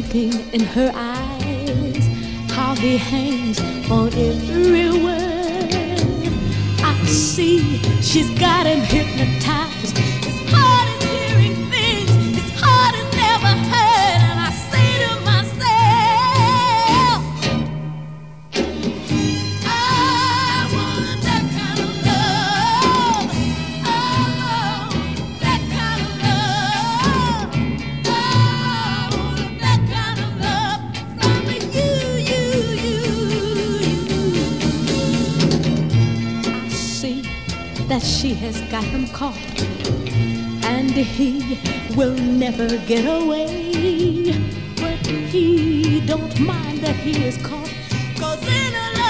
looking in her eyes, how he hangs on every word. I see she's got him hypnotized. His heart is hearing things his heart has never heard. And I say to myself, I want that kind of love. Oh, that kind of love. Oh, that kind of love from you. I see that she has got him caught, and he will never get away. But he don't mind that he is caught, 'cause in a